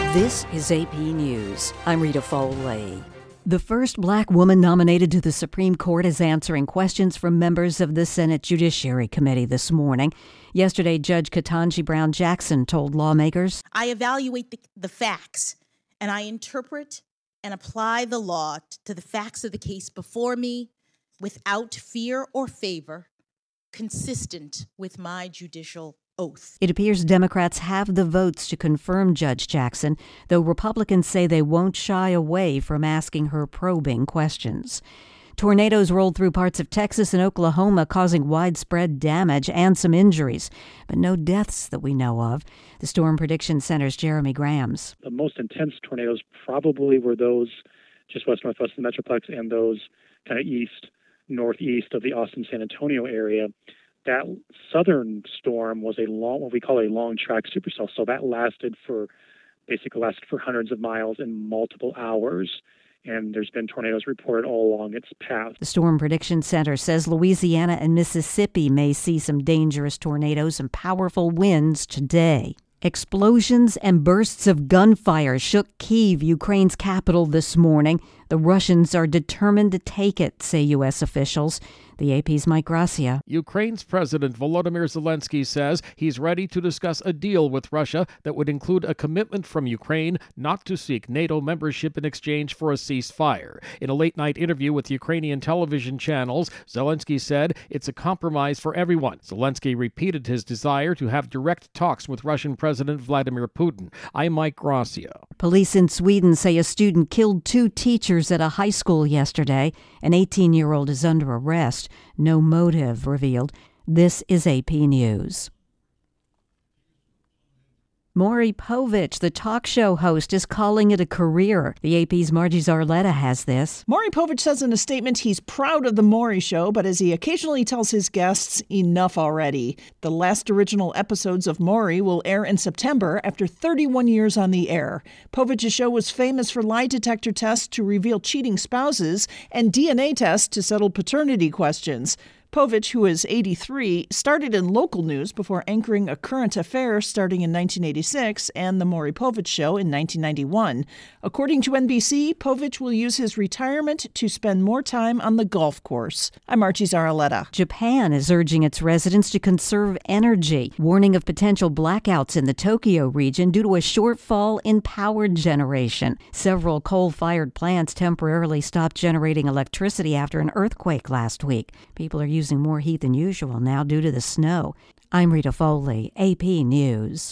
This is AP News. I'm Rita Foley. The first black woman nominated to the Supreme Court is answering questions from members of the Senate Judiciary Committee this morning. Yesterday, Judge Ketanji Brown Jackson told lawmakers, I evaluate the facts, and I interpret and apply the law to the facts of the case before me without fear or favor, consistent with my judicial oath. It appears Democrats have the votes to confirm Judge Jackson, though Republicans say they won't shy away from asking her probing questions. Tornadoes rolled through parts of Texas and Oklahoma, causing widespread damage and some injuries, but no deaths that we know of. The Storm Prediction Center's Jeremy Grams. The most intense tornadoes probably were those just west-northwest of the Metroplex and those kind of east-northeast of the Austin-San Antonio area. That southern storm was what we call a long track supercell. So that lasted for hundreds of miles in multiple hours. And there's been tornadoes reported all along its path. The Storm Prediction Center says Louisiana and Mississippi may see some dangerous tornadoes and powerful winds today. Explosions and bursts of gunfire shook Kyiv, Ukraine's capital, this morning. The Russians are determined to take it, say U.S. officials. The AP's Mike Gracia. Ukraine's President Volodymyr Zelensky says he's ready to discuss a deal with Russia that would include a commitment from Ukraine not to seek NATO membership in exchange for a ceasefire. In a late-night interview with Ukrainian television channels, Zelensky said it's a compromise for everyone. Zelensky repeated his desire to have direct talks with Russian President Vladimir Putin. I'm Mike Gracia. Police in Sweden say a student killed 2 teachers at a high school yesterday. An 18-year-old is under arrest. No motive revealed. This is AP News. Maury Povich, the talk show host, is calling it a career. The AP's Margie Zarletta has this. Maury Povich says in a statement he's proud of The Maury Show, but as he occasionally tells his guests, enough already. The last original episodes of Maury will air in September after 31 years on the air. Povich's show was famous for lie detector tests to reveal cheating spouses and DNA tests to settle paternity questions. Povich, who is 83, started in local news before anchoring A Current Affair starting in 1986 and The Maury Povich Show in 1991. According to NBC, Povich will use his retirement to spend more time on the golf course. I'm Archie Zaraletta. Japan is urging its residents to conserve energy, warning of potential blackouts in the Tokyo region due to a shortfall in power generation. Several coal-fired plants temporarily stopped generating electricity after an earthquake last week. People are using more heat than usual now due to the snow. I'm Rita Foley, AP News.